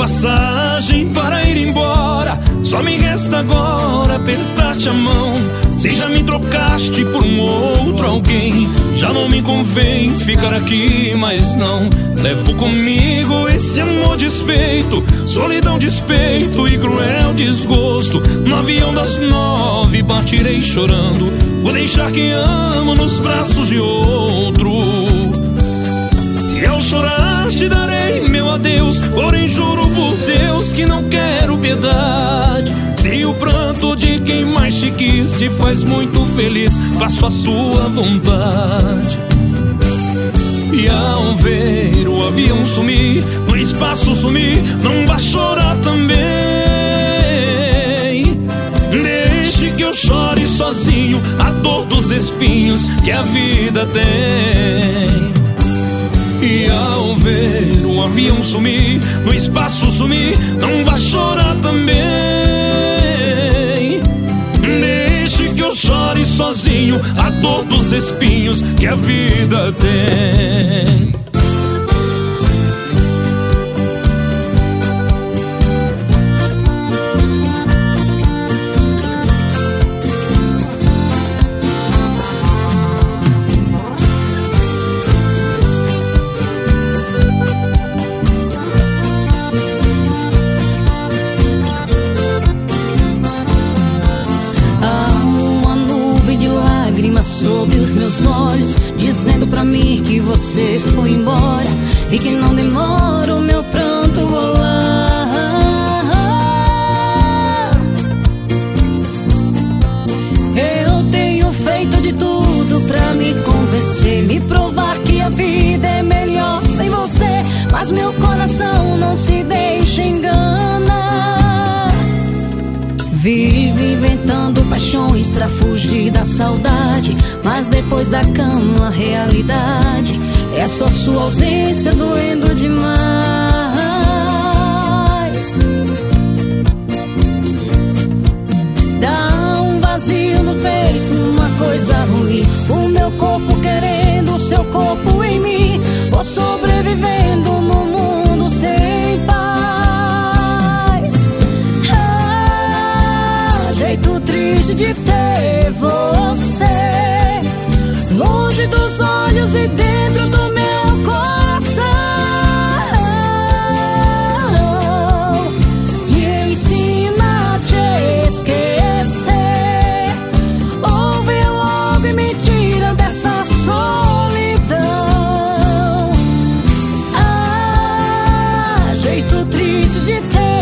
passagem para ir embora. Só me resta agora apertar-te a mão. Se já me trocaste por um outro alguém, já não me convém ficar aqui, mas não. Levo comigo esse amor desfeito, solidão, despeito e cruel desgosto. No avião das 9 partirei chorando, vou deixar quem amo nos braços de outro. E ao chorar te darei meu adeus, porém juro por Deus que não quero piedade. Se o pranto de quem mais te quis te faz muito feliz, faço a sua vontade. E ao ver o avião sumir, no espaço sumir, não vá chorar também. Deixe que eu chore sozinho a dor dos espinhos que a vida tem. E ao ver o avião sumir, no espaço sumir, não vá chorar também. Deixe que eu chore sozinho a dor dos espinhos que a vida tem. Sobre os meus olhos, dizendo pra mim que você foi embora e que não demora o meu pranto rolar. Eu tenho feito de tudo pra me convencer, me provar que a vida é melhor sem você, mas meu coração não se deixa enganar. Vive inventando paixões pra fugir da saudade, mas depois da cama a realidade é só sua ausência doendo demais. Dá um vazio no peito, uma coisa ruim, o meu corpo querendo o seu corpo em mim. Vou sobrevivendo no mundo sem paz. Jeito triste de ter você longe dos olhos e dentro do meu coração. Me ensina a te esquecer, ouve logo e me tira dessa solidão. Jeito triste de ter